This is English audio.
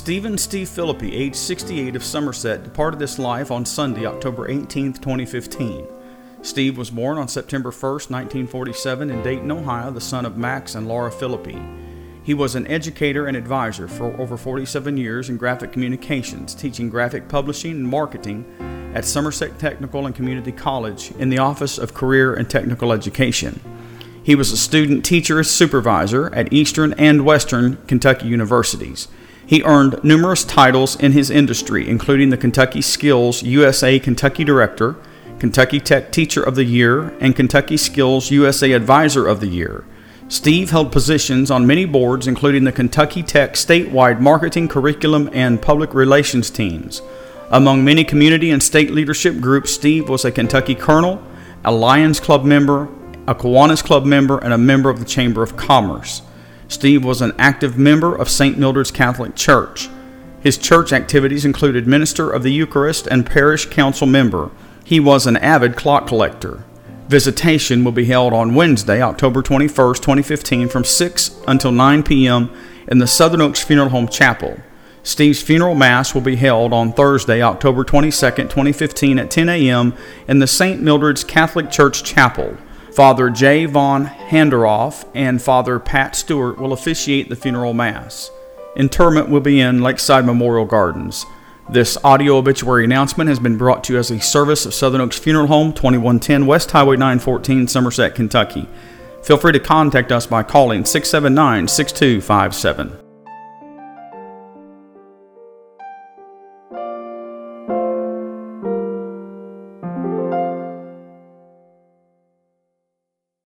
Steve Philippi, age 68, of Somerset, departed this life on Sunday, October 18, 2015. Steve was born on September 1, 1947 in Dayton, Ohio, the son of Max and Laura Philippi. He was an educator and advisor for over 47 years in graphic communications, teaching graphic publishing and marketing at Somerset Technical and Community College in the Office of Career and Technical Education. He was a student teacher supervisor at Eastern and Western Kentucky universities. He earned numerous titles in his industry, including the Kentucky Skills USA Kentucky Director, Kentucky Tech Teacher of the Year, and Kentucky Skills USA Advisor of the Year. Steve held positions on many boards, including the Kentucky Tech statewide marketing, curriculum, and public relations teams. Among many community and state leadership groups, Steve was a Kentucky Colonel, a Lions Club member, a Kiwanis Club member, and a member of the Chamber of Commerce. Steve was an active member of St. Mildred's Catholic Church. His church activities included minister of the Eucharist and parish council member. He was an avid clock collector. Visitation will be held on Wednesday, October 21, 2015, from 6 until 9 p.m. in the Southern Oaks Funeral Home Chapel. Steve's funeral mass will be held on Thursday, October 22, 2015 at 10 a.m. in the St. Mildred's Catholic Church Chapel. Father J. Von Handeroff and Father Pat Stewart will officiate the funeral mass. Interment will be in Lakeside Memorial Gardens. This audio obituary announcement has been brought to you as a service of Southern Oaks Funeral Home, 2110 West Highway 914, Somerset, Kentucky. Feel free to contact us by calling 679-6257.